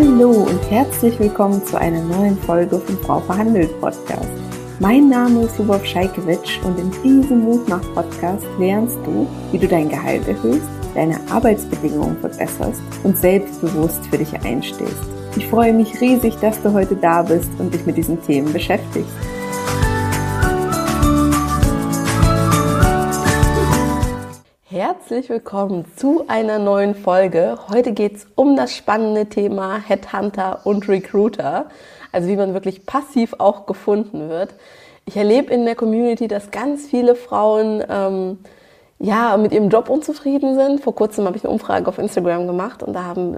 Hallo und herzlich willkommen zu einer neuen Folge vom Frau verhandelt Podcast. Mein Name ist Lubov Scheikewitsch und in diesem Mutmach-Podcast lernst du, wie du dein Gehalt erhöhst, deine Arbeitsbedingungen verbesserst und selbstbewusst für dich einstehst. Ich freue mich riesig, dass du heute da bist und dich mit diesen Themen beschäftigst. Herzlich willkommen zu einer neuen Folge. Heute geht es um das spannende Thema Headhunter und Recruiter, also wie man wirklich passiv auch gefunden wird. Ich erlebe in der Community, dass ganz viele Frauen mit ihrem Job unzufrieden sind. Vor kurzem habe ich eine Umfrage auf Instagram gemacht und da haben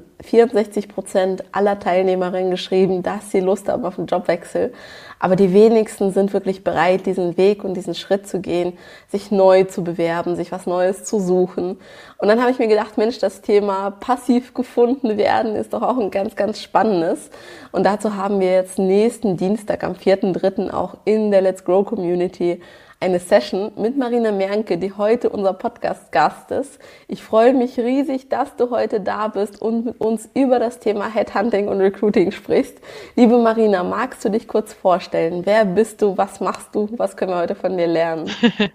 64% aller Teilnehmerinnen geschrieben, dass sie Lust haben auf einen Jobwechsel. Aber die wenigsten sind wirklich bereit, diesen Weg und diesen Schritt zu gehen, sich neu zu bewerben, sich was Neues zu suchen. Und dann habe ich mir gedacht, Mensch, das Thema passiv gefunden werden ist doch auch ein ganz, ganz spannendes. Und dazu haben wir jetzt nächsten Dienstag am 4.3. auch in der Let's Grow Community eine Session mit Marina Mernke, die heute unser Podcast-Gast ist. Ich freue mich riesig, dass du heute da bist und mit uns über das Thema Headhunting und Recruiting sprichst. Liebe Marina, magst du dich kurz vorstellen? Wer bist du? Was machst du? Was können wir heute von dir lernen?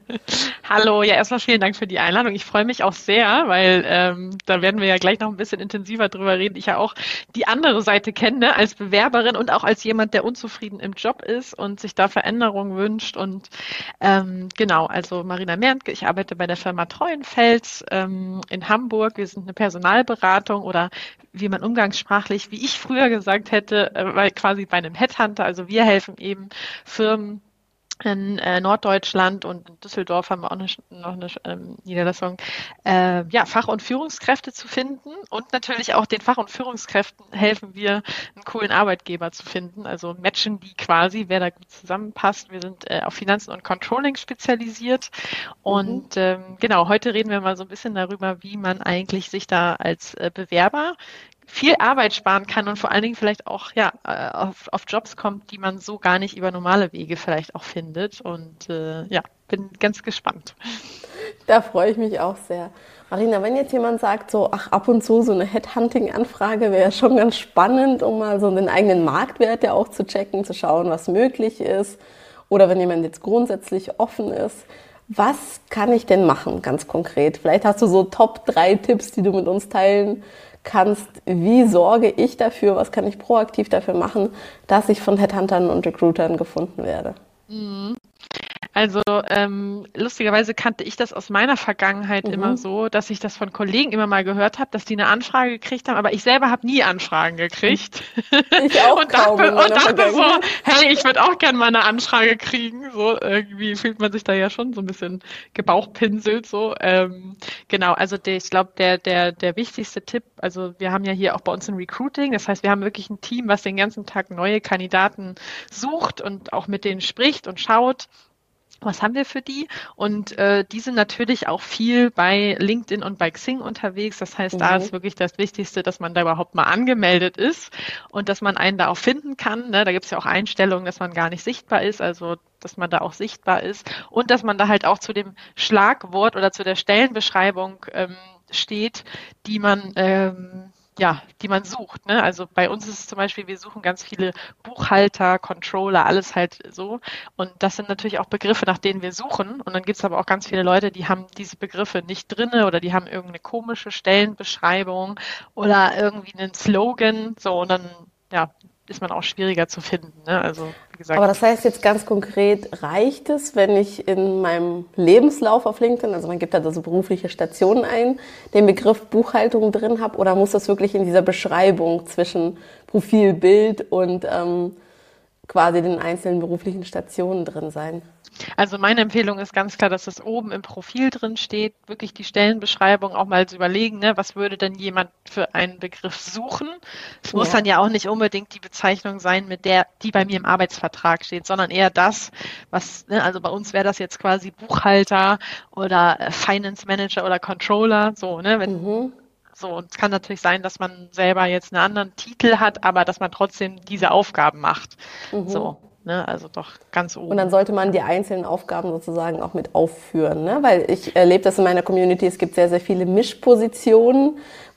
Hallo, ja, erstmal vielen Dank für die Einladung. Ich freue mich auch sehr, weil da werden wir ja gleich noch ein bisschen intensiver drüber reden. Ich ja auch die andere Seite kenne als Bewerberin und auch als jemand, der unzufrieden im Job ist und sich da Veränderungen wünscht. Und genau, also Marina Mernke, ich arbeite bei der Firma Treuenfels in Hamburg. Wir sind eine Personalberatung oder wie man umgangssprachlich, wie ich früher gesagt hätte, quasi bei einem Headhunter. Also wir helfen eben Firmen in Norddeutschland und in Düsseldorf haben wir auch noch eine Niederlassung, Fach- und Führungskräfte zu finden und natürlich auch den Fach- und Führungskräften helfen wir, einen coolen Arbeitgeber zu finden, also matchen die quasi, wer da gut zusammenpasst. Wir sind auf Finanzen und Controlling spezialisiert und genau, heute reden wir mal so ein bisschen darüber, wie man eigentlich sich da als Bewerber viel Arbeit sparen kann und vor allen Dingen vielleicht auch auf Jobs kommt, die man so gar nicht über normale Wege vielleicht auch findet. Und bin ganz gespannt. Da freue ich mich auch sehr. Marina, wenn jetzt jemand sagt, ab und zu so eine Headhunting-Anfrage wäre schon ganz spannend, um mal so den eigenen Marktwert ja auch zu checken, zu schauen, was möglich ist. Oder wenn jemand jetzt grundsätzlich offen ist, was kann ich denn machen, ganz konkret? Vielleicht hast du so Top 3 Tipps, die du mit uns teilen kannst. Wie sorge ich dafür, was kann ich proaktiv dafür machen, dass ich von Headhuntern und Recruitern gefunden werde? Also lustigerweise kannte ich das aus meiner Vergangenheit immer so, dass ich das von Kollegen immer mal gehört habe, dass die eine Anfrage gekriegt haben, aber ich selber habe nie Anfragen gekriegt. Ich auch und dachte so, hey, ich würde auch gerne mal eine Anfrage kriegen. So irgendwie fühlt man sich da ja schon so ein bisschen gebauchpinselt. So genau. Also ich glaube, der wichtigste Tipp. Also wir haben ja hier auch bei uns ein Recruiting. Das heißt, wir haben wirklich ein Team, was den ganzen Tag neue Kandidaten sucht und auch mit denen spricht und schaut, was haben wir für die? Und die sind natürlich auch viel bei LinkedIn und bei Xing unterwegs. Das heißt, da ist wirklich das Wichtigste, dass man da überhaupt mal angemeldet ist und dass man einen da auch finden kann. Ne? Da gibt es ja auch Einstellungen, dass man gar nicht sichtbar ist, also dass man da auch sichtbar ist und dass man da halt auch zu dem Schlagwort oder zu der Stellenbeschreibung steht, die man sucht. Ne? Also bei uns ist es zum Beispiel, wir suchen ganz viele Buchhalter, Controller, alles halt so. Und das sind natürlich auch Begriffe, nach denen wir suchen. Und dann gibt es aber auch ganz viele Leute, die haben diese Begriffe nicht drinne oder die haben irgendeine komische Stellenbeschreibung oder irgendwie einen Slogan. So, und dann, ist man auch schwieriger zu finden. Ne? Also, wie gesagt. Aber das heißt jetzt ganz konkret, reicht es, wenn ich in meinem Lebenslauf auf LinkedIn, also man gibt da so berufliche Stationen ein, den Begriff Buchhaltung drin habe, oder muss das wirklich in dieser Beschreibung zwischen Profil, Bild und quasi den einzelnen beruflichen Stationen drin sein? Also meine Empfehlung ist ganz klar, dass es oben im Profil drin steht, wirklich die Stellenbeschreibung auch mal zu überlegen, ne, was würde denn jemand für einen Begriff suchen? Es muss dann ja auch nicht unbedingt die Bezeichnung sein, die bei mir im Arbeitsvertrag steht, sondern eher das, also bei uns wäre das jetzt quasi Buchhalter oder Finance Manager oder Controller, so, ne, So, und es kann natürlich sein, dass man selber jetzt einen anderen Titel hat, aber dass man trotzdem diese Aufgaben macht. So. Ne? Also doch ganz oben. Und dann sollte man die einzelnen Aufgaben sozusagen auch mit aufführen, ne? Weil ich erlebe das in meiner Community, es gibt sehr, sehr viele Mischpositionen,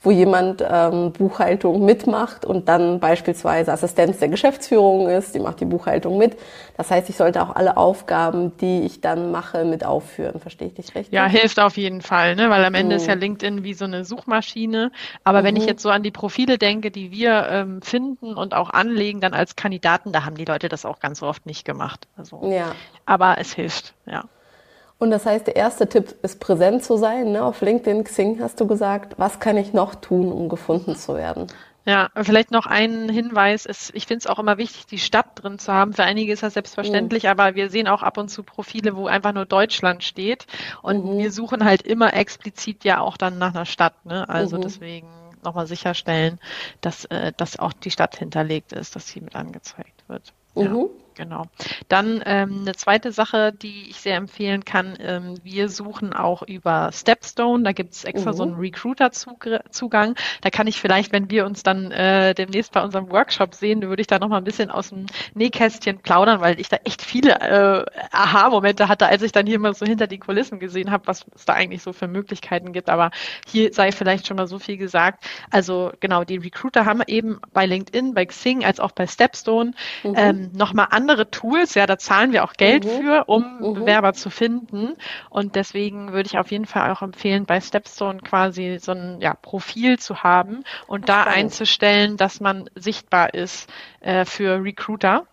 wo jemand Buchhaltung mitmacht und dann beispielsweise Assistenz der Geschäftsführung ist, die macht die Buchhaltung mit. Das heißt, ich sollte auch alle Aufgaben, die ich dann mache, mit aufführen. Verstehe ich dich richtig? Ja, hilft auf jeden Fall, ne? Weil am Ende ist ja LinkedIn wie so eine Suchmaschine. Aber wenn ich jetzt so an die Profile denke, die wir finden und auch anlegen dann als Kandidaten, da haben die Leute das auch ganz oft nicht gemacht. Also, Ja. aber es hilft, ja. Und das heißt, der erste Tipp ist, präsent zu sein, ne? Auf LinkedIn, Xing hast du gesagt. Was kann ich noch tun, um gefunden zu werden? Ja, vielleicht noch ein Hinweis ist, ich finde es auch immer wichtig, die Stadt drin zu haben. Für einige ist das selbstverständlich, aber wir sehen auch ab und zu Profile, wo einfach nur Deutschland steht. Und wir suchen halt immer explizit ja auch dann nach einer Stadt, ne? Also deswegen nochmal sicherstellen, dass auch die Stadt hinterlegt ist, dass sie mit angezeigt wird. Ja. Genau. Dann eine zweite Sache, die ich sehr empfehlen kann, wir suchen auch über Stepstone, da gibt es extra so einen Recruiter-Zugang. Da kann ich vielleicht, wenn wir uns dann demnächst bei unserem Workshop sehen, würde ich da nochmal ein bisschen aus dem Nähkästchen plaudern, weil ich da echt viele Aha-Momente hatte, als ich dann hier mal so hinter die Kulissen gesehen habe, was es da eigentlich so für Möglichkeiten gibt. Aber hier sei vielleicht schon mal so viel gesagt. Also genau, die Recruiter haben eben bei LinkedIn, bei Xing als auch bei Stepstone nochmal andere Tools, ja, da zahlen wir auch Geld für, um Bewerber zu finden. Und deswegen würde ich auf jeden Fall auch empfehlen, bei Stepstone quasi so ein Profil zu haben und da einzustellen, dass man sichtbar ist für Recruiter.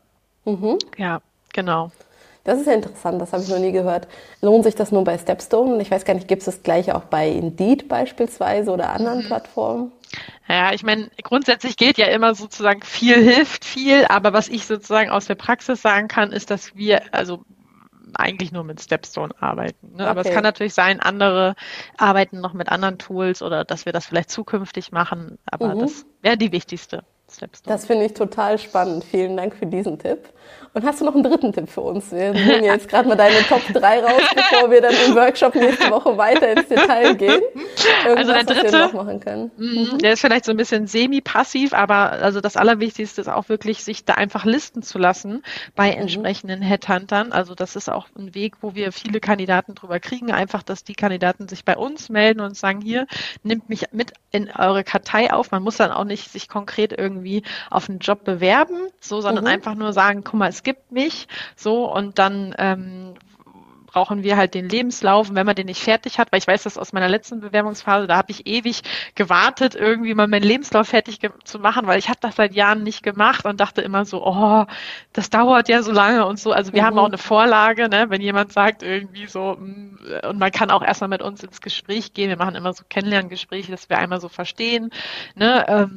Ja, genau. Das ist ja interessant, das habe ich noch nie gehört. Lohnt sich das nur bei Stepstone? Ich weiß gar nicht, gibt es das gleiche auch bei Indeed beispielsweise oder anderen Plattformen? Ja, ich meine, grundsätzlich gilt ja immer sozusagen, viel hilft viel, aber was ich sozusagen aus der Praxis sagen kann, ist, dass wir also eigentlich nur mit Stepstone arbeiten. Ne? Okay. Aber es kann natürlich sein, andere arbeiten noch mit anderen Tools oder dass wir das vielleicht zukünftig machen, aber das wäre die wichtigste. Stepstone. Das finde ich total spannend. Vielen Dank für diesen Tipp. Und hast du noch einen dritten Tipp für uns? Wir nehmen jetzt gerade mal deine Top 3 raus, bevor wir dann im Workshop nächste Woche weiter ins Detail gehen. Also der dritte, was wir noch machen können. Der ist vielleicht so ein bisschen semi-passiv, aber also das Allerwichtigste ist auch wirklich, sich da einfach listen zu lassen bei entsprechenden Headhuntern. Also das ist auch ein Weg, wo wir viele Kandidaten drüber kriegen. Einfach, dass die Kandidaten sich bei uns melden und sagen, hier, nimmt mich mit in eure Kartei auf. Man muss dann auch nicht sich konkret irgendwie auf einen Job bewerben, so, sondern einfach nur sagen, guck mal, es gibt mich, so, und dann brauchen wir halt den Lebenslauf, und wenn man den nicht fertig hat, weil ich weiß das aus meiner letzten Bewerbungsphase, da habe ich ewig gewartet, irgendwie mal meinen Lebenslauf fertig zu machen, weil ich habe das seit Jahren nicht gemacht und dachte immer so, oh, das dauert ja so lange und so. Also wir haben auch eine Vorlage, ne, wenn jemand sagt irgendwie so, und man kann auch erstmal mit uns ins Gespräch gehen, wir machen immer so Kennenlerngespräche, dass wir einmal so verstehen, ne,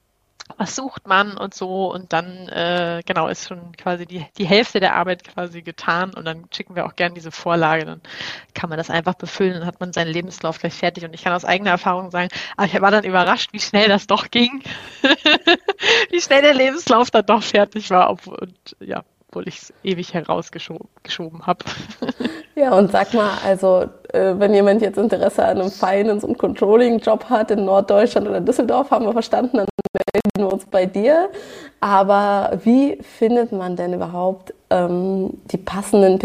was sucht man und so, und dann genau ist schon quasi die Hälfte der Arbeit quasi getan, und dann schicken wir auch gerne diese Vorlage, dann kann man das einfach befüllen, dann hat man seinen Lebenslauf gleich fertig, und ich kann aus eigener Erfahrung sagen, aber ich war dann überrascht, wie schnell das doch ging, wie schnell der Lebenslauf dann doch fertig war, obwohl ich es ewig herausgeschoben habe. Ja, und sag mal, also wenn jemand jetzt Interesse an einem Finance- und Controlling-Job hat in Norddeutschland oder Düsseldorf, haben wir verstanden, dann melden wir uns bei dir. Aber wie findet man denn überhaupt die passenden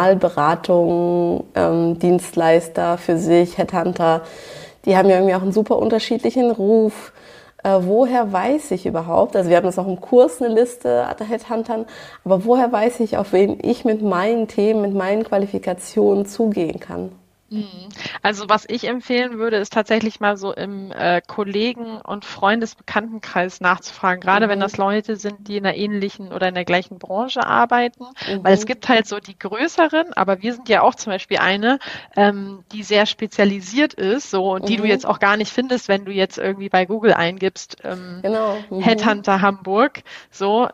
Personalberatungen, Dienstleister für sich, Headhunter? Die haben ja irgendwie auch einen super unterschiedlichen Ruf. Woher weiß ich überhaupt, also wir haben jetzt auch im Kurs eine Liste an Headhuntern, aber woher weiß ich, auf wen ich mit meinen Themen, mit meinen Qualifikationen zugehen kann? Also was ich empfehlen würde, ist tatsächlich mal so im Kollegen- und Freundesbekanntenkreis nachzufragen, gerade wenn das Leute sind, die in einer ähnlichen oder in der gleichen Branche arbeiten, weil es gibt halt so die größeren, aber wir sind ja auch zum Beispiel eine, die sehr spezialisiert ist, so, und die du jetzt auch gar nicht findest, wenn du jetzt irgendwie bei Google eingibst, Headhunter Hamburg, so,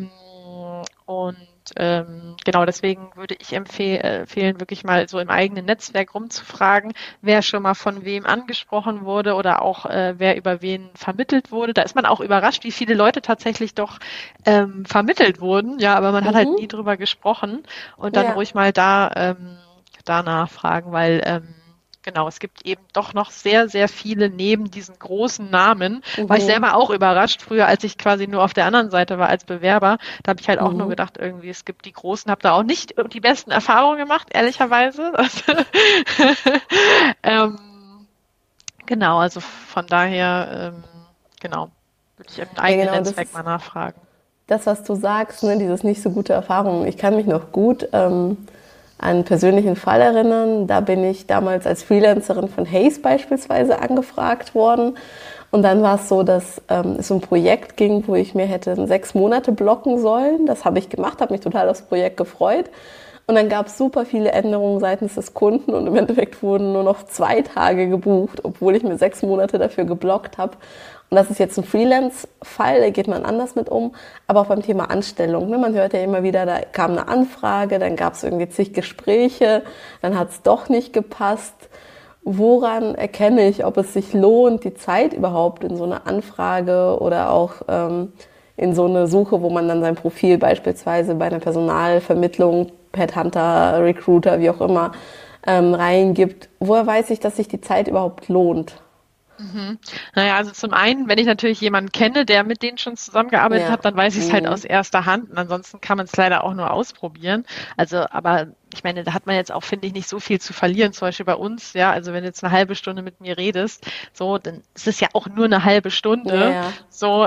und genau, deswegen würde ich empfehlen, wirklich mal so im eigenen Netzwerk rumzufragen, wer schon mal von wem angesprochen wurde oder auch wer über wen vermittelt wurde. Da ist man auch überrascht, wie viele Leute tatsächlich doch vermittelt wurden, ja, aber man hat halt nie drüber gesprochen, und dann ruhig mal da nachfragen, weil genau, es gibt eben doch noch sehr, sehr viele neben diesen großen Namen. War ich selber auch überrascht, früher, als ich quasi nur auf der anderen Seite war als Bewerber. Da habe ich halt auch nur gedacht, irgendwie, es gibt die Großen, habe da auch nicht die besten Erfahrungen gemacht, ehrlicherweise. Genau, also von daher, genau, würde ich im Ja, eigenen genau, das Netzwerk ist mal nachfragen. das, was du sagst, ne, dieses nicht so gute Erfahrungen. Ich kann mich noch gut an einen persönlichen Fall erinnern. Da bin ich damals als Freelancerin von Hays beispielsweise angefragt worden. Und dann war es so, dass es um ein Projekt ging, wo ich mir hätte 6 Monate blocken sollen. Das habe ich gemacht, habe mich total aufs Projekt gefreut. Und dann gab es super viele Änderungen seitens des Kunden und im Endeffekt wurden nur noch 2 Tage gebucht, obwohl ich mir 6 Monate dafür geblockt habe. Und das ist jetzt ein Freelance-Fall, da geht man anders mit um. Aber auch beim Thema Anstellung. Ne? Man hört ja immer wieder, da kam eine Anfrage, dann gab es irgendwie zig Gespräche, dann hat es doch nicht gepasst. Woran erkenne ich, ob es sich lohnt, die Zeit überhaupt in so eine Anfrage oder auch in so eine Suche, wo man dann sein Profil beispielsweise bei einer Personalvermittlung, Headhunter, Recruiter, wie auch immer, reingibt? Woher weiß ich, dass sich die Zeit überhaupt lohnt? Mhm. Naja, also zum einen, wenn ich natürlich jemanden kenne, der mit denen schon zusammengearbeitet Ja. hat, dann weiß ich es halt Mhm. aus erster Hand. Und ansonsten kann man es leider auch nur ausprobieren. Also, aber ich meine, da hat man jetzt auch, finde ich, nicht so viel zu verlieren. Zum Beispiel bei uns, ja, also wenn du jetzt eine halbe Stunde mit mir redest, so, dann ist es ja auch nur eine halbe Ja, Stunde. ja. So,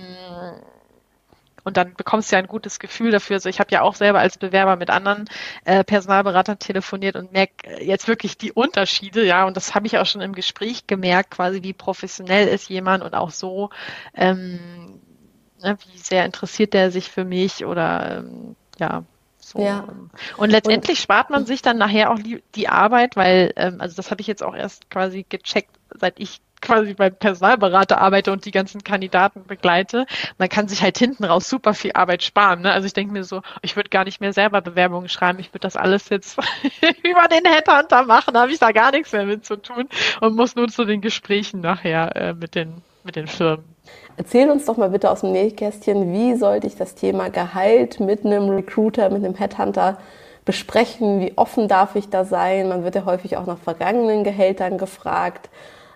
und dann bekommst du ja ein gutes Gefühl dafür. Also ich habe ja auch selber als Bewerber mit anderen Personalberatern telefoniert und merke jetzt wirklich die Unterschiede, ja. Und das habe ich auch schon im Gespräch gemerkt, quasi wie professionell ist jemand und auch so, ähm, ne, wie sehr interessiert der sich für mich oder ja. So. Ja. Und Und letztendlich spart man sich dann nachher auch die Arbeit, weil, also das habe ich jetzt auch erst quasi gecheckt, seit ich quasi beim Personalberater arbeite und die ganzen Kandidaten begleite. Man kann sich halt hinten raus super viel Arbeit sparen. Ne? Also ich denke mir so, ich würde gar nicht mehr selber Bewerbungen schreiben. Ich würde das alles jetzt über den Headhunter machen. Da habe ich da gar nichts mehr mit zu tun und muss nur zu den Gesprächen nachher mit den Firmen. erzähl uns doch mal bitte aus dem Nähkästchen, wie sollte ich das Thema Gehalt mit einem Recruiter, mit einem Headhunter besprechen? Wie offen darf ich da sein? Man wird ja häufig auch nach vergangenen Gehältern gefragt.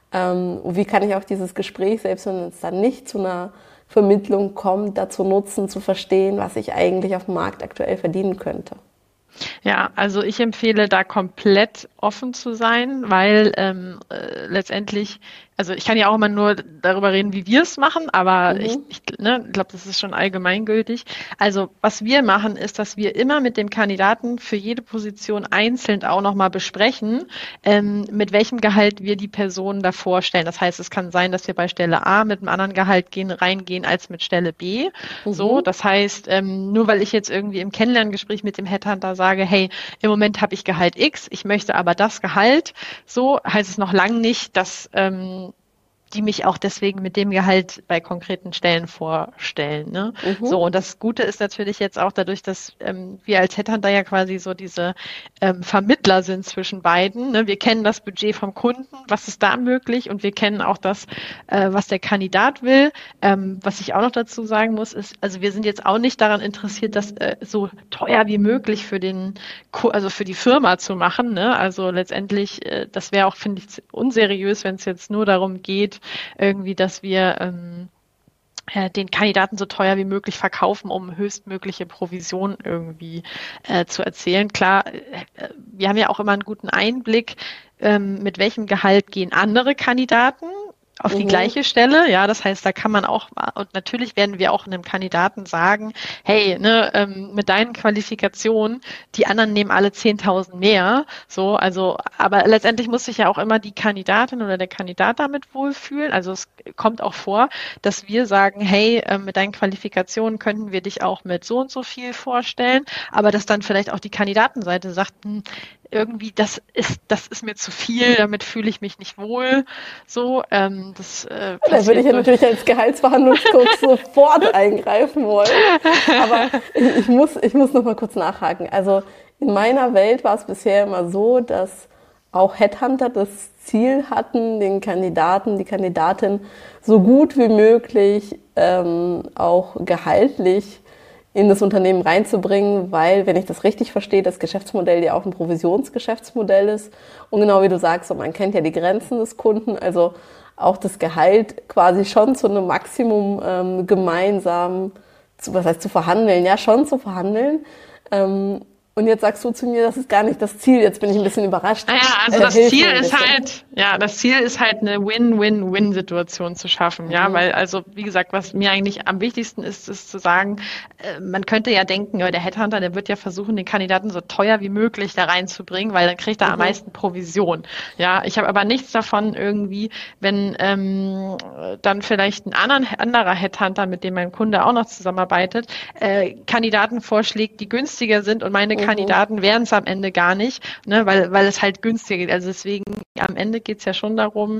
Wie kann ich auch dieses Gespräch, selbst wenn es dann nicht zu einer Vermittlung kommt, dazu nutzen, zu verstehen, was ich eigentlich auf dem Markt aktuell verdienen könnte? Ja, also ich empfehle da komplett offen zu sein, weil letztendlich, also ich kann ja auch immer nur darüber reden, wie wir es machen, aber Mhm. ich glaube, das ist schon allgemeingültig. Also was wir machen, ist, dass wir immer mit dem Kandidaten für jede Position einzeln auch nochmal besprechen, mit welchem Gehalt wir die Person da vorstellen. Das heißt, es kann sein, dass wir bei Stelle A mit einem anderen Gehalt reingehen als mit Stelle B. So, Mhm. das heißt, nur weil ich jetzt irgendwie im Kennenlerngespräch mit dem Headhunter sage, hey, im Moment habe ich Gehalt X, ich möchte aber das Gehalt, so heißt es noch lange nicht, dass die mich auch deswegen mit dem Gehalt bei konkreten Stellen vorstellen. Ne? Mhm. So, und das Gute ist natürlich jetzt auch dadurch, dass wir als Headhunter ja quasi so diese Vermittler sind zwischen beiden. Ne? Wir kennen das Budget vom Kunden, was ist da möglich, und wir kennen auch das, was der Kandidat will. Was ich auch noch dazu sagen muss, ist, also wir sind jetzt auch nicht daran interessiert, das so teuer wie möglich für also für die Firma zu machen. Ne? Also letztendlich, das wäre auch, finde ich, unseriös, wenn es jetzt nur darum geht, irgendwie, dass wir den Kandidaten so teuer wie möglich verkaufen, um höchstmögliche Provision irgendwie zu erzielen. Klar, wir haben ja auch immer einen guten Einblick, mit welchem Gehalt gehen andere Kandidaten auf die Mhm. gleiche Stelle. Ja, das heißt, da kann man auch, und natürlich werden wir auch einem Kandidaten sagen, hey, ne, mit deinen Qualifikationen, die anderen nehmen alle 10.000 mehr. So, also, aber letztendlich muss sich ja auch immer die Kandidatin oder der Kandidat damit wohlfühlen. Also es kommt auch vor, dass wir sagen, hey, mit deinen Qualifikationen könnten wir dich auch mit so und so viel vorstellen, aber dass dann vielleicht auch die Kandidatenseite sagt, irgendwie, das ist mir zu viel, damit fühle ich mich nicht wohl. So, das Da würde ich passiert ja durch. natürlich als Gehaltsverhandlungscoach sofort eingreifen wollen. Aber ich muss noch mal kurz nachhaken. Also in meiner Welt war es bisher immer so, dass auch Headhunter das Ziel hatten, den Kandidaten, die Kandidatin so gut wie möglich auch gehaltlich in das Unternehmen reinzubringen, weil, wenn ich das richtig verstehe, das Geschäftsmodell ja auch ein Provisionsgeschäftsmodell ist. Und genau wie du sagst, so, man kennt ja die Grenzen des Kunden, also auch das Gehalt quasi schon zu einem Maximum gemeinsam, was heißt zu verhandeln, ja schon zu verhandeln. Ähm, Und jetzt sagst du zu mir, das ist gar nicht das Ziel. Jetzt bin ich ein bisschen überrascht. Naja, also das Ziel ist halt eine Win-Win-Win-Situation zu schaffen, ja, weil also wie gesagt, was mir eigentlich am wichtigsten ist, ist zu sagen, man könnte ja denken, der Headhunter, der wird ja versuchen, den Kandidaten so teuer wie möglich da reinzubringen, weil dann kriegt er am meisten Provision. Ja, ich habe aber nichts davon irgendwie, wenn dann vielleicht ein anderer Headhunter, mit dem mein Kunde auch noch zusammenarbeitet, Kandidaten vorschlägt, die günstiger sind und meine Kandidaten wären es am Ende gar nicht, ne, weil es halt günstiger geht. Also deswegen, am Ende geht es ja schon darum,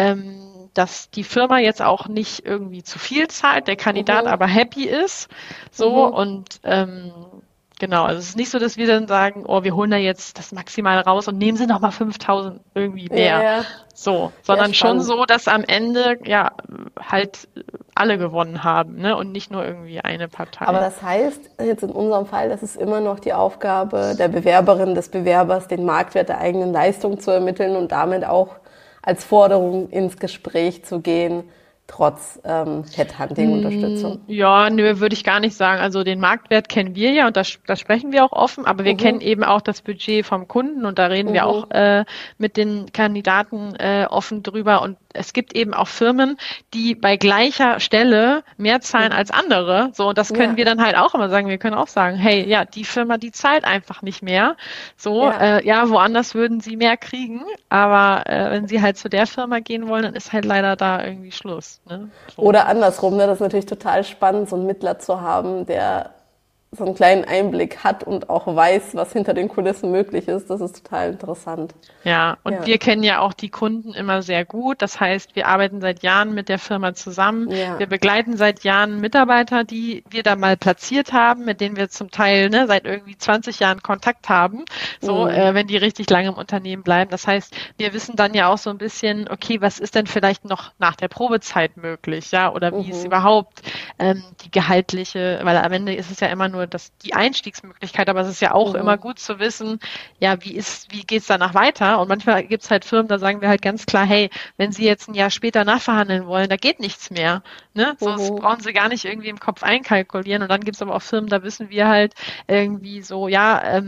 dass die Firma jetzt auch nicht irgendwie zu viel zahlt, der Kandidat aber happy ist. So und genau, also es ist nicht so, dass wir dann sagen, oh, wir holen da jetzt das Maximale raus und nehmen sie nochmal 5.000 irgendwie mehr. Ja. So, sondern schon so, dass am Ende ja halt alle gewonnen haben, ne, und nicht nur irgendwie eine Partei. Aber das heißt jetzt in unserem Fall, das ist immer noch die Aufgabe der Bewerberin, des Bewerbers, den Marktwert der eigenen Leistung zu ermitteln und damit auch als Forderung ins Gespräch zu gehen, trotz Headhunting-Unterstützung. Ja, nö, würde ich gar nicht sagen. Also den Marktwert kennen wir ja und da sprechen wir auch offen, aber wir kennen eben auch das Budget vom Kunden und da reden wir auch mit den Kandidaten offen drüber. Und es gibt eben auch Firmen, die bei gleicher Stelle mehr zahlen als andere. So, und das können wir dann halt auch immer sagen. Wir können auch sagen, hey, ja, die Firma, die zahlt einfach nicht mehr. So, woanders würden sie mehr kriegen, aber wenn sie halt zu der Firma gehen wollen, dann ist halt leider da irgendwie Schluss. Ne? So. Oder andersrum, ne? Das ist natürlich total spannend, so einen Mittler zu haben, der so einen kleinen Einblick hat und auch weiß, was hinter den Kulissen möglich ist. Das ist total interessant. Ja, und wir kennen ja auch die Kunden immer sehr gut. Das heißt, wir arbeiten seit Jahren mit der Firma zusammen. Ja. Wir begleiten seit Jahren Mitarbeiter, die wir da mal platziert haben, mit denen wir zum Teil seit irgendwie 20 Jahren Kontakt haben, so wenn die richtig lange im Unternehmen bleiben. Das heißt, wir wissen dann ja auch so ein bisschen, okay, was ist denn vielleicht noch nach der Probezeit möglich, ja, oder wie ist überhaupt die gehaltliche, weil am Ende ist es ja immer nur die Einstiegsmöglichkeit, aber es ist ja auch immer gut zu wissen, ja, wie geht's danach weiter? Und manchmal gibt's halt Firmen, da sagen wir halt ganz klar, hey, wenn Sie jetzt ein Jahr später nachverhandeln wollen, da geht nichts mehr. Ne? So, das brauchen Sie gar nicht irgendwie im Kopf einkalkulieren. Und dann gibt's aber auch Firmen, da wissen wir halt irgendwie so, ja,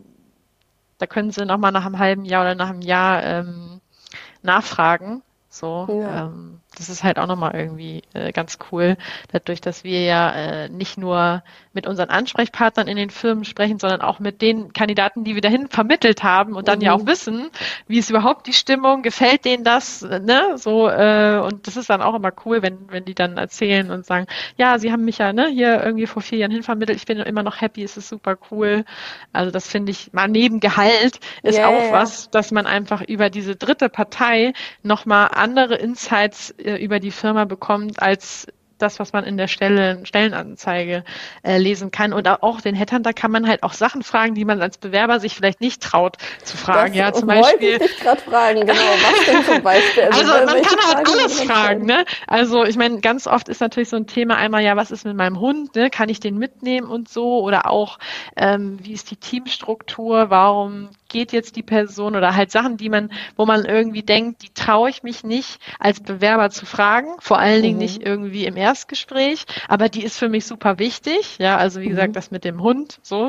da können Sie nochmal nach einem halben Jahr oder nach einem Jahr nachfragen. So, das ist halt auch nochmal irgendwie ganz cool, dadurch, dass wir ja nicht nur mit unseren Ansprechpartnern in den Firmen sprechen, sondern auch mit den Kandidaten, die wir dahin vermittelt haben und dann ja auch wissen, wie ist überhaupt die Stimmung, gefällt denen das, ne, so, und das ist dann auch immer cool, wenn die dann erzählen und sagen, ja, sie haben mich ja, ne, hier irgendwie vor 4 Jahren hin vermittelt, ich bin immer noch happy, es ist super cool. Also das finde ich, mal neben Gehalt ist was, dass man einfach über diese dritte Partei nochmal andere Insights über die Firma bekommt, als das, was man in der Stellenanzeige lesen kann. Und auch den Headhunter kann man halt auch Sachen fragen, die man als Bewerber sich vielleicht nicht traut zu fragen. Ja, zum Beispiel. Wollte ich dich gerade fragen, genau. Was denn zum Beispiel? Also man kann halt alles fragen, ne? Also ich meine, ganz oft ist natürlich so ein Thema einmal, ja, was ist mit meinem Hund, ne? Kann ich den mitnehmen und so? Oder auch, wie ist die Teamstruktur? Warum geht jetzt die Person? Oder halt Sachen, wo man irgendwie denkt, die traue ich mich nicht als Bewerber zu fragen. Vor allen Dingen nicht irgendwie im Erstgespräch, aber die ist für mich super wichtig. Ja, also wie gesagt, das mit dem Hund, so.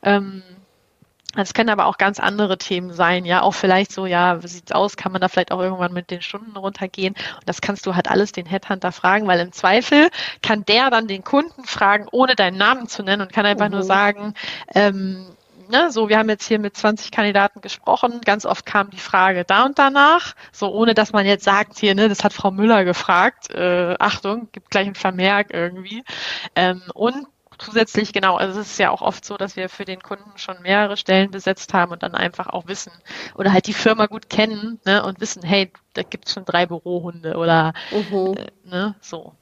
Es können aber auch ganz andere Themen sein, ja, auch vielleicht so, ja, wie sieht's aus, kann man da vielleicht auch irgendwann mit den Stunden runtergehen? Und das kannst du halt alles den Headhunter fragen, weil im Zweifel kann der dann den Kunden fragen, ohne deinen Namen zu nennen und kann einfach nur sagen, so, wir haben jetzt hier mit 20 Kandidaten gesprochen, ganz oft kam die Frage da und danach, so ohne dass man jetzt sagt, hier, ne, das hat Frau Müller gefragt, Achtung, gibt gleich einen Vermerk irgendwie. Und zusätzlich, genau, also es ist ja auch oft so, dass wir für den Kunden schon mehrere Stellen besetzt haben und dann einfach auch wissen oder halt die Firma gut kennen, ne, und wissen, hey, da gibt es schon 3 Bürohunde oder ne, so.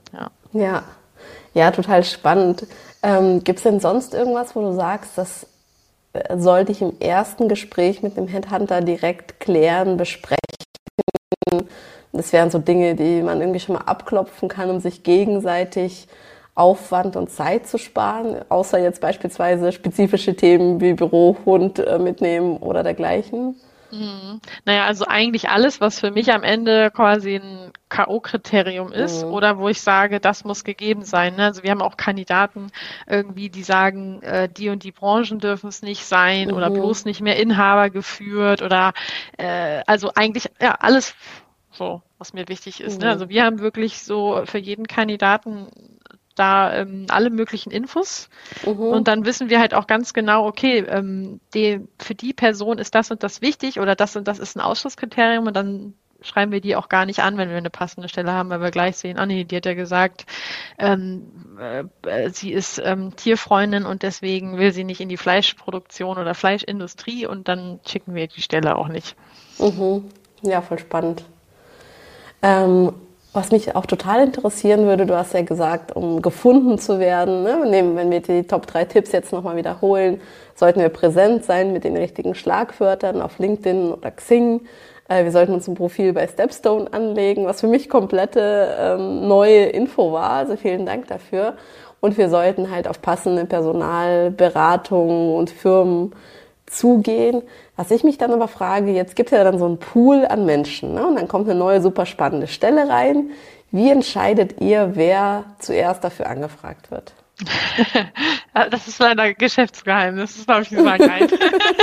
Ja, total spannend. Gibt es denn sonst irgendwas, wo du sagst, das sollte ich im ersten Gespräch mit dem Headhunter direkt klären, besprechen? Das wären so Dinge, die man irgendwie schon mal abklopfen kann, um sich gegenseitig Aufwand und Zeit zu sparen, außer jetzt beispielsweise spezifische Themen wie Büro, Hund mitnehmen oder dergleichen? Naja, also eigentlich alles, was für mich am Ende quasi ein K.O.-Kriterium ist Mhm. oder wo ich sage, das muss gegeben sein. Ne? Also wir haben auch Kandidaten irgendwie, die sagen, die und die Branchen dürfen es nicht sein oder Mhm. bloß nicht mehr Inhaber geführt oder also eigentlich ja alles so, was mir wichtig ist. Ne? Mhm. Also wir haben wirklich so für jeden Kandidaten da alle möglichen Infos und Mhm. dann wissen wir halt auch ganz genau, okay, für die Person ist das und das wichtig oder das und das ist ein Ausschlusskriterium und dann schreiben wir die auch gar nicht an, wenn wir eine passende Stelle haben, weil wir gleich sehen, ah nee, die hat ja gesagt, ähm, sie ist Tierfreundin und deswegen will sie nicht in die Fleischproduktion oder Fleischindustrie und dann schicken wir die Stelle auch nicht. Mhm. Ja, voll spannend. Ähm, was mich auch total interessieren würde, du hast ja gesagt, um gefunden zu werden, ne, wenn wir die Top 3 Tipps jetzt nochmal wiederholen, sollten wir präsent sein mit den richtigen Schlagwörtern auf LinkedIn oder Xing. Wir sollten uns ein Profil bei Stepstone anlegen, was für mich komplette neue Info war. Also vielen Dank dafür. Und wir sollten halt auf passende Personalberatungen und Firmen zugehen. Was ich mich dann aber frage, jetzt gibt es ja dann so einen Pool an Menschen, ne? Und dann kommt eine neue, super spannende Stelle rein. Wie entscheidet ihr, wer zuerst dafür angefragt wird? Das ist leider Geschäftsgeheimnis, das darf ich nicht sagen, nein.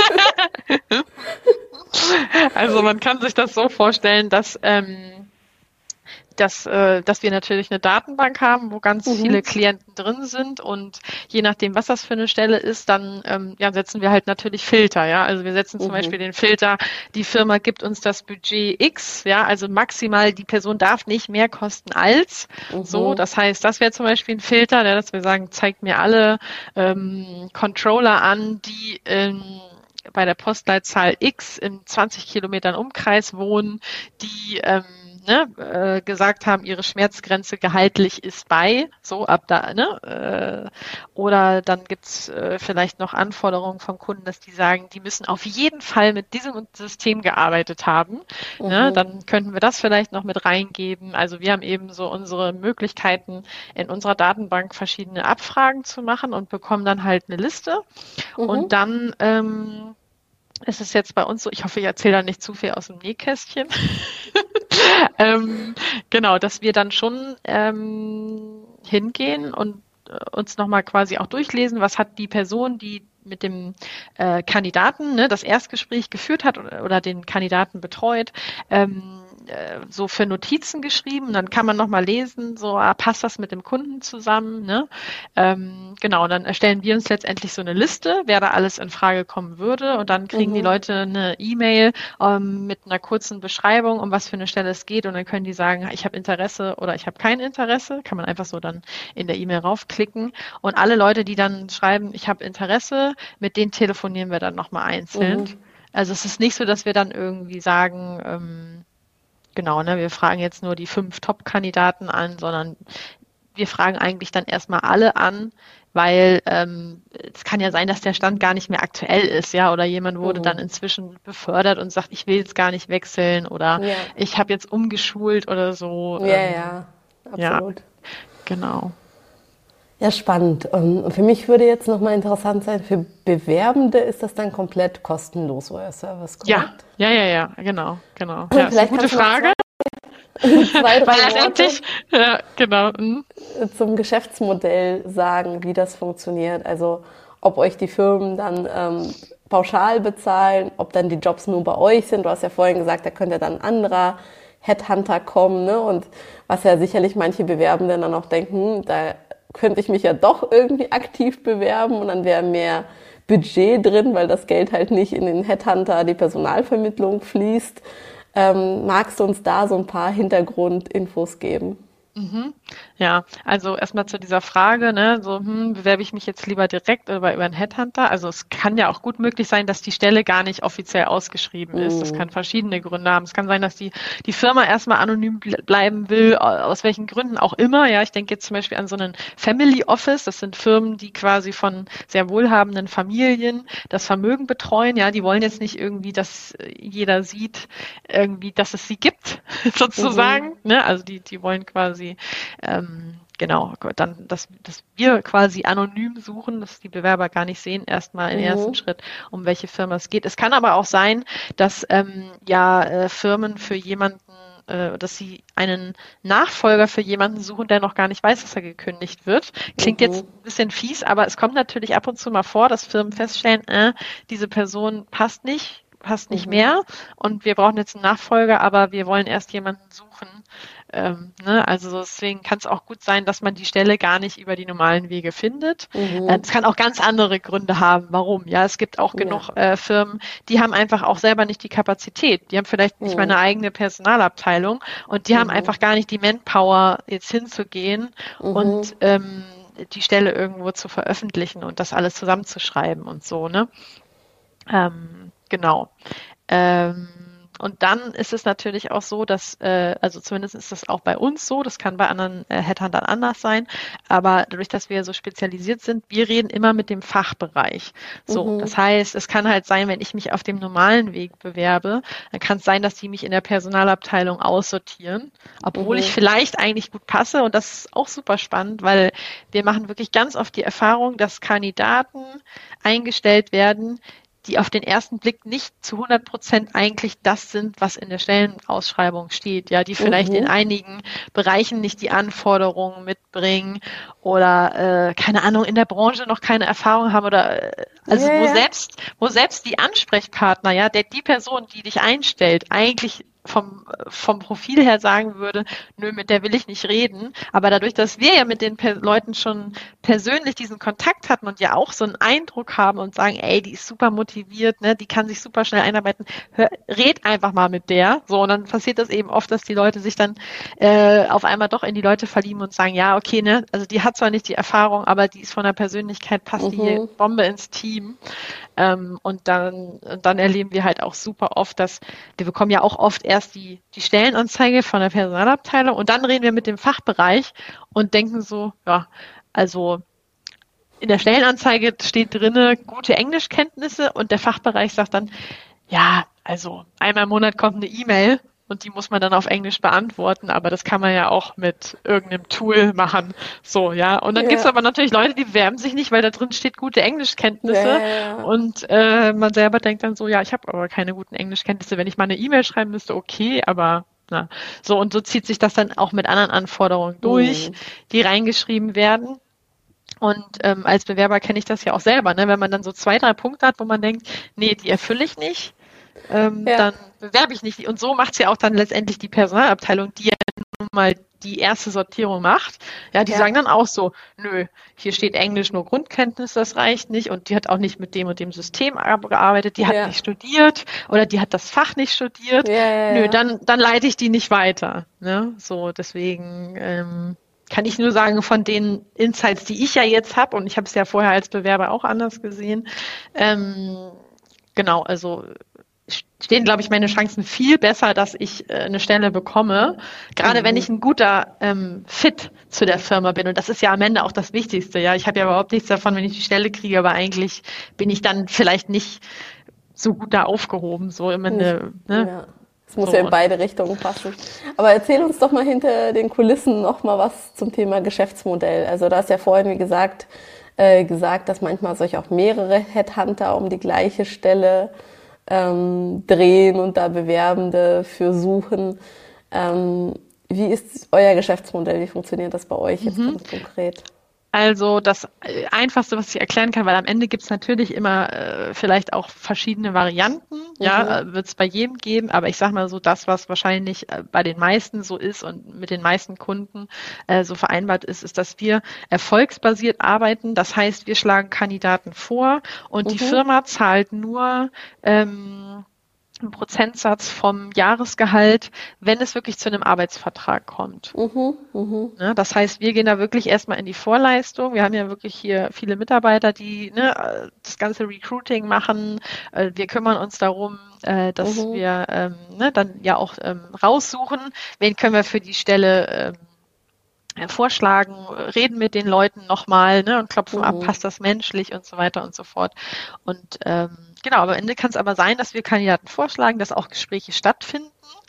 Also man kann sich das so vorstellen, dass wir natürlich eine Datenbank haben, wo ganz viele Mhm. Klienten drin sind und je nachdem, was das für eine Stelle ist, dann ja, setzen wir halt natürlich Filter, ja. Also wir setzen zum Mhm. Beispiel den Filter, die Firma gibt uns das Budget X, ja, also maximal die Person darf nicht mehr kosten als so. Mhm. Das heißt, das wäre zum Beispiel ein Filter, ja, dass wir sagen, zeigt mir alle Controller an, die bei der Postleitzahl X in 20 Kilometern Umkreis wohnen, die gesagt haben, ihre Schmerzgrenze gehaltlich ist bei, so ab da, oder dann gibt's vielleicht noch Anforderungen vom Kunden, dass die sagen, die müssen auf jeden Fall mit diesem System gearbeitet haben. Ne? Mhm. Dann könnten wir das vielleicht noch mit reingeben. Also wir haben eben so unsere Möglichkeiten, in unserer Datenbank verschiedene Abfragen zu machen und bekommen dann halt eine Liste. Und Mhm. dann ist es jetzt bei uns so, ich hoffe, ich erzähle da nicht zu viel aus dem Nähkästchen. ähm, genau, dass wir dann schon hingehen und uns nochmal quasi auch durchlesen, was hat die Person, die mit dem Kandidaten das Erstgespräch geführt hat oder den Kandidaten betreut, so für Notizen geschrieben. Dann kann man nochmal lesen, so passt das mit dem Kunden zusammen. Ne? Genau, und dann erstellen wir uns letztendlich so eine Liste, wer da alles in Frage kommen würde. Und dann kriegen die Mhm. Leute eine E-Mail mit einer kurzen Beschreibung, um was für eine Stelle es geht. Und dann können die sagen, ich habe Interesse oder ich habe kein Interesse. Kann man einfach so dann in der E-Mail raufklicken. Und alle Leute, die dann schreiben, ich habe Interesse, mit denen telefonieren wir dann nochmal einzeln. Mhm. Also es ist nicht so, dass wir dann irgendwie sagen, genau, ne, wir fragen jetzt nur die 5 Top-Kandidaten an, sondern wir fragen eigentlich dann erstmal alle an, weil es kann ja sein, dass der Stand gar nicht mehr aktuell ist, ja, oder jemand wurde dann Mhm. inzwischen befördert und sagt, ich will jetzt gar nicht wechseln oder Ja. ich habe jetzt umgeschult oder so. Ja, ja, Ja, absolut. genau. Ja, spannend. Und für mich würde jetzt nochmal interessant sein, für Bewerbende ist das dann komplett kostenlos, euer Service, Ja, korrekt? ja, genau. Ja, ist eine Vielleicht gute kannst du noch Frage, zwei, weil drei Worte letztendlich, ja, genau. zum Geschäftsmodell sagen, wie das funktioniert. Also ob euch die Firmen dann pauschal bezahlen, ob dann die Jobs nur bei euch sind. Du hast ja vorhin gesagt, da könnte dann ein anderer Headhunter kommen. Ne? Und was ja sicherlich manche Bewerbende dann auch denken, da könnte ich mich ja doch irgendwie aktiv bewerben und dann wäre mehr Budget drin, weil das Geld halt nicht in den Headhunter, die Personalvermittlung fließt. Magst du uns da so ein paar Hintergrundinfos geben? Ja, also erstmal zu dieser Frage, ne, so, bewerbe ich mich jetzt lieber direkt oder über einen Headhunter? Also es kann ja auch gut möglich sein, dass die Stelle gar nicht offiziell ausgeschrieben ist. Das Mm, kann verschiedene Gründe haben. Es kann sein, dass die Firma erstmal anonym bleiben will, aus welchen Gründen auch immer. Ja, ich denke jetzt zum Beispiel an so einen Family Office. Das sind Firmen, die quasi von sehr wohlhabenden Familien das Vermögen betreuen. Ja, die wollen jetzt nicht irgendwie, dass jeder sieht, irgendwie, dass es sie gibt, mhm, sozusagen. Ne? Also die wollen quasi genau, dann, dass wir quasi anonym suchen, dass die Bewerber gar nicht sehen, erstmal im ersten Schritt, um welche Firma es geht. Es kann aber auch sein, dass Firmen für jemanden, dass sie einen Nachfolger für jemanden suchen, der noch gar nicht weiß, dass er gekündigt wird. Klingt jetzt ein bisschen fies, aber es kommt natürlich ab und zu mal vor, dass Firmen feststellen, diese Person passt nicht mehr und wir brauchen jetzt einen Nachfolger, aber wir wollen erst jemanden suchen. Also deswegen kann es auch gut sein, dass man die Stelle gar nicht über die normalen Wege findet. Es kann auch ganz andere Gründe haben, warum. Ja, es gibt auch genug Firmen, die haben einfach auch selber nicht die Kapazität. Die haben vielleicht nicht mal eine eigene Personalabteilung und die haben einfach gar nicht die Manpower, jetzt hinzugehen und die Stelle irgendwo zu veröffentlichen und das alles zusammenzuschreiben und so, ne? Genau. Und dann ist es natürlich auch so, dass, also zumindest ist das auch bei uns so, das kann bei anderen Headhuntern anders sein, aber dadurch, dass wir so spezialisiert sind, wir reden immer mit dem Fachbereich. So, das heißt, es kann halt sein, wenn ich mich auf dem normalen Weg bewerbe, dann kann es sein, dass die mich in der Personalabteilung aussortieren, obwohl ich vielleicht eigentlich gut passe und das ist auch super spannend, weil wir machen wirklich ganz oft die Erfahrung, dass Kandidaten eingestellt werden, die auf den ersten Blick nicht zu 100% eigentlich das sind, was in der Stellenausschreibung steht, ja, die vielleicht in einigen Bereichen nicht die Anforderungen mitbringen oder keine Ahnung, in der Branche noch keine Erfahrung haben oder wo selbst die Ansprechpartner, ja, die Person, die dich einstellt, eigentlich vom Profil her sagen würde, nö, mit der will ich nicht reden. Aber dadurch, dass wir ja mit den Leuten schon persönlich diesen Kontakt hatten und ja auch so einen Eindruck haben und sagen, ey, die ist super motiviert, ne, die kann sich super schnell einarbeiten, red einfach mal mit der. So, und dann passiert das eben oft, dass die Leute sich dann auf einmal doch in die Leute verlieben und sagen, ja, okay, ne, also die hat zwar nicht die Erfahrung, aber die ist von der Persönlichkeit, passt die hier Bombe ins Team. Und dann erleben wir halt auch super oft, dass wir bekommen ja auch oft erst die Stellenanzeige von der Personalabteilung und dann reden wir mit dem Fachbereich und denken so, ja, also in der Stellenanzeige steht drinne gute Englischkenntnisse und der Fachbereich sagt dann, ja, also einmal im Monat kommt eine E-Mail und die muss man dann auf Englisch beantworten, aber das kann man ja auch mit irgendeinem Tool machen. So, ja. Und dann gibt's aber natürlich Leute, die bewerben sich nicht, weil da drin steht gute Englischkenntnisse. Und man selber denkt dann so, ja, ich habe aber keine guten Englischkenntnisse. Wenn ich mal eine E-Mail schreiben müsste, okay, aber na. So, und so zieht sich das dann auch mit anderen Anforderungen durch, die reingeschrieben werden. Und als Bewerber kenne ich das ja auch selber, ne? Wenn man dann so 2, 3 Punkte hat, wo man denkt, nee, die erfülle ich nicht, dann bewerbe ich nicht. Und so macht es ja auch dann letztendlich die Personalabteilung, die ja nun mal die erste Sortierung macht. Ja, die sagen dann auch so, nö, hier steht Englisch nur Grundkenntnis, das reicht nicht. Und die hat auch nicht mit dem und dem System gearbeitet, die hat nicht studiert oder die hat das Fach nicht studiert. Nö, dann leite ich die nicht weiter. Ne? So, deswegen kann ich nur sagen, von den Insights, die ich ja jetzt habe, und ich habe es ja vorher als Bewerber auch anders gesehen, genau, also stehen, glaube ich, meine Chancen viel besser, dass ich eine Stelle bekomme, gerade wenn ich ein guter Fit zu der Firma bin. Und das ist ja am Ende auch das Wichtigste. Ja, ich habe ja überhaupt nichts davon, wenn ich die Stelle kriege, aber eigentlich bin ich dann vielleicht nicht so gut da aufgehoben. So im Ende. Ne? Ja. Es muss ja in beide Richtungen passen. Aber erzähl uns doch mal hinter den Kulissen noch mal was zum Thema Geschäftsmodell. Also du hast ja vorhin, wie gesagt, dass manchmal solch auch mehrere Headhunter um die gleiche Stelle drehen und da Bewerbende für suchen. Wie ist euer Geschäftsmodell? Wie funktioniert das bei euch jetzt ganz konkret? Also das Einfachste, was ich erklären kann, weil am Ende gibt es natürlich immer vielleicht auch verschiedene Varianten, ja, wird es bei jedem geben, aber ich sage mal so, das, was wahrscheinlich bei den meisten so ist und mit den meisten Kunden so vereinbart ist, ist, dass wir erfolgsbasiert arbeiten. Das heißt, wir schlagen Kandidaten vor und die Firma zahlt nur einen Prozentsatz vom Jahresgehalt, wenn es wirklich zu einem Arbeitsvertrag kommt. Ne, das heißt, wir gehen da wirklich erstmal in die Vorleistung. Wir haben ja wirklich hier viele Mitarbeiter, die das ganze Recruiting machen. Wir kümmern uns darum, dass wir dann ja auch raussuchen, wen können wir für die Stelle vorschlagen, reden mit den Leuten nochmal, ne, und klopfen ab, passt das menschlich und so weiter und so fort. Und genau, aber am Ende kann es aber sein, dass wir Kandidaten vorschlagen, dass auch Gespräche stattfinden.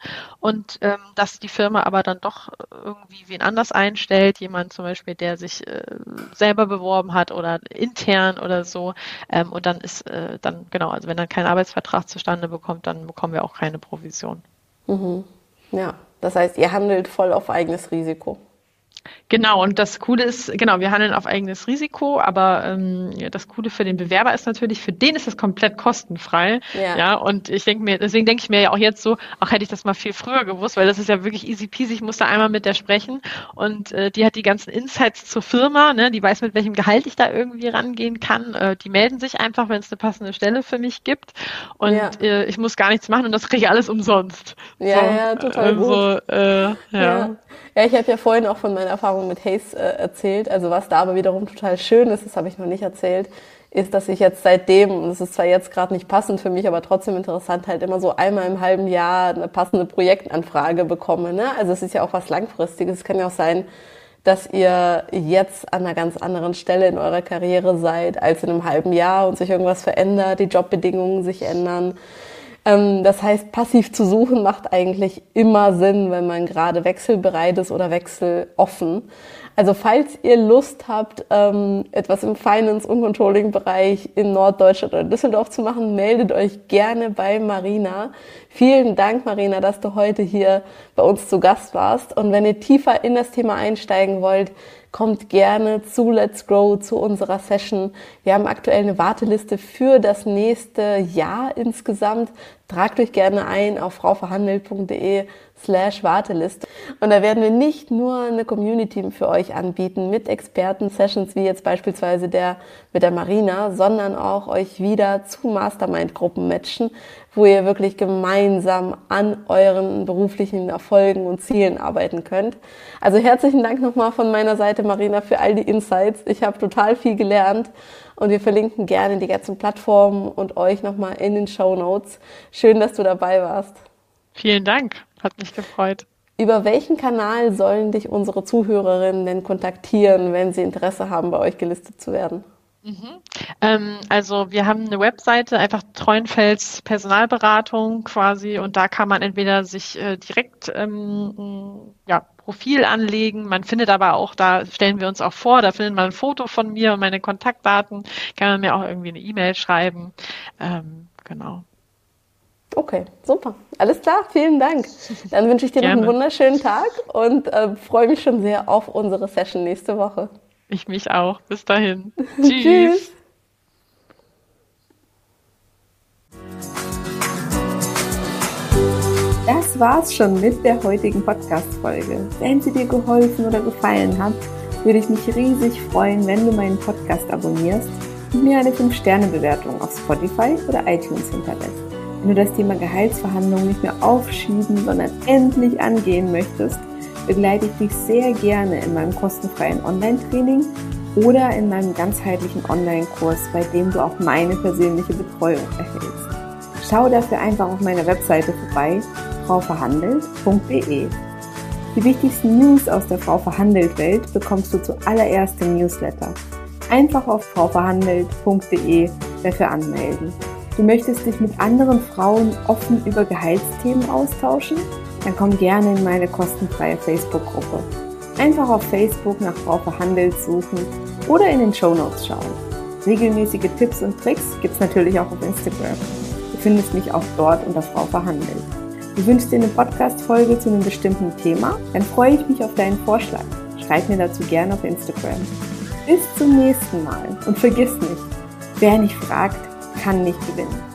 und dass die Firma aber dann doch irgendwie wen anders einstellt, jemand zum Beispiel, der sich selber beworben hat oder intern oder so. Und dann ist dann, genau, also wenn dann kein Arbeitsvertrag zustande bekommt, dann bekommen wir auch keine Provision. Mhm. Ja, das heißt, ihr handelt voll auf eigenes Risiko. Genau, und das Coole ist, genau, wir handeln auf eigenes Risiko, aber das Coole für den Bewerber ist natürlich, für den ist es komplett kostenfrei. Ja, und deswegen denke ich mir ja auch jetzt so, ach, hätte ich das mal viel früher gewusst, weil das ist ja wirklich easy peasy, ich musste einmal mit der sprechen und die hat die ganzen Insights zur Firma, ne, die weiß, mit welchem Gehalt ich da irgendwie rangehen kann. Die melden sich einfach, wenn es eine passende Stelle für mich gibt und ich muss gar nichts machen und das kriege ich alles umsonst. Ja, total gut. Ja, ich habe ja vorhin auch von meiner Erfahrung mit Hays erzählt. Also was da aber wiederum total schön ist, das habe ich noch nicht erzählt, ist, dass ich jetzt seitdem, und das ist zwar jetzt gerade nicht passend für mich, aber trotzdem interessant, halt immer so einmal im halben Jahr eine passende Projektanfrage bekomme. Ne? Also es ist ja auch was Langfristiges. Es kann ja auch sein, dass ihr jetzt an einer ganz anderen Stelle in eurer Karriere seid als in einem halben Jahr und sich irgendwas verändert, die Jobbedingungen sich ändern. Das heißt, passiv zu suchen macht eigentlich immer Sinn, wenn man gerade wechselbereit ist oder wechseloffen. Also falls ihr Lust habt, etwas im Finance- und Controlling-Bereich in Norddeutschland oder Düsseldorf zu machen, meldet euch gerne bei Marina. Vielen Dank, Marina, dass du heute hier bei uns zu Gast warst. Und wenn ihr tiefer in das Thema einsteigen wollt, kommt gerne zu Let's Grow, zu unserer Session. Wir haben aktuell eine Warteliste für das nächste Jahr insgesamt. Tragt euch gerne ein auf frauverhandelt.de/Warteliste. Und da werden wir nicht nur eine Community für euch anbieten mit Experten-Sessions, wie jetzt beispielsweise mit der Marina, sondern auch euch wieder zu Mastermind-Gruppen matchen, wo ihr wirklich gemeinsam an euren beruflichen Erfolgen und Zielen arbeiten könnt. Also herzlichen Dank nochmal von meiner Seite, Marina, für all die Insights. Ich habe total viel gelernt und wir verlinken gerne die ganzen Plattformen und euch nochmal in den Shownotes. Schön, dass du dabei warst. Vielen Dank, hat mich gefreut. Über welchen Kanal sollen dich unsere Zuhörerinnen denn kontaktieren, wenn sie Interesse haben, bei euch gelistet zu werden? Also wir haben eine Webseite, einfach Treuenfels Personalberatung quasi, und da kann man entweder sich direkt Profil anlegen, man findet aber auch, da stellen wir uns auch vor, da findet man ein Foto von mir und meine Kontaktdaten, kann man mir auch irgendwie eine E-Mail schreiben, genau. Okay, super. Alles klar, vielen Dank. Dann wünsche ich dir noch einen wunderschönen Tag und freue mich schon sehr auf unsere Session nächste Woche. Ich mich auch. Bis dahin. Tschüss. Das war's schon mit der heutigen Podcast-Folge. Wenn sie dir geholfen oder gefallen hat, würde ich mich riesig freuen, wenn du meinen Podcast abonnierst und mir eine 5-Sterne-Bewertung auf Spotify oder iTunes hinterlässt. Wenn du das Thema Gehaltsverhandlungen nicht mehr aufschieben, sondern endlich angehen möchtest, begleite ich dich sehr gerne in meinem kostenfreien Online-Training oder in meinem ganzheitlichen Online-Kurs, bei dem du auch meine persönliche Betreuung erhältst. Schau dafür einfach auf meiner Webseite vorbei, frauverhandelt.de. Die wichtigsten News aus der Frau Verhandelt Welt bekommst du zuallererst im Newsletter. Einfach auf frauverhandelt.de dafür anmelden. Du möchtest dich mit anderen Frauen offen über Gehaltsthemen austauschen? Dann komm gerne in meine kostenfreie Facebook-Gruppe. Einfach auf Facebook nach Frau Verhandelt suchen oder in den Shownotes schauen. Regelmäßige Tipps und Tricks gibt's natürlich auch auf Instagram. Du findest mich auch dort unter Frau Verhandelt. Du wünschst dir eine Podcast-Folge zu einem bestimmten Thema? Dann freue ich mich auf deinen Vorschlag. Schreib mir dazu gerne auf Instagram. Bis zum nächsten Mal und vergiss nicht, wer nicht fragt, kann nicht gewinnen.